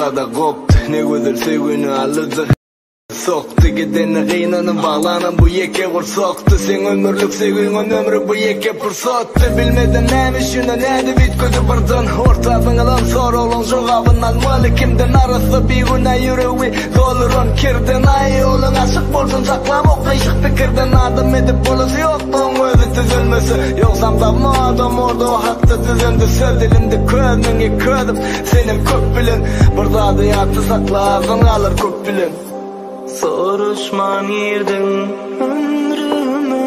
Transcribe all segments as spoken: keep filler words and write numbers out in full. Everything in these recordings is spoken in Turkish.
da koptu. Ne güzel sevgini alıcı soktu, gideni kıynanın bağlanan bu yeke kur soktu. Sen ömürlük sevginin ömrü bu yeke fırsattu. Bilmeden neymiş şuna neydi bitkodu bırdın. Ortadın alan sor olun cevabın almalı. Kimden arası bir güne yüreği dolurun kirden. Ay olun aşık bolsun saklamak kıyışık fikirden. Adım edip olası yoktuğun özü tüzülmesi. Yoksam da madem orada o hakta tüzüldü. Söz dilimde ködünü ködüm senin kök bilin. Burada da yatı sakladın alır kök bilin. Soruşman girdin ömrüme,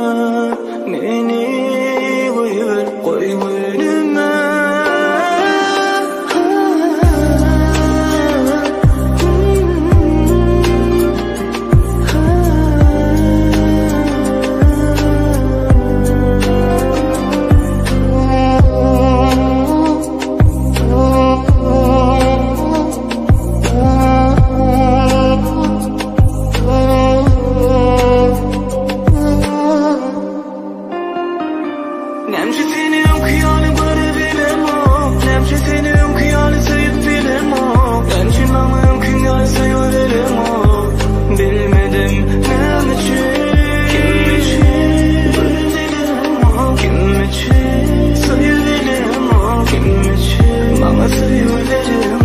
meni koyver koy önüme. Nemşi senin kıyağını bana bilemem. Nemşi senin kıyağını sayıp bilemem. Nemşi mamın kıyağını sayıverim o. Bilmedim nem için, kim için bilmedim o. Kim için sayıverim o. Kim için bana sayıverim o.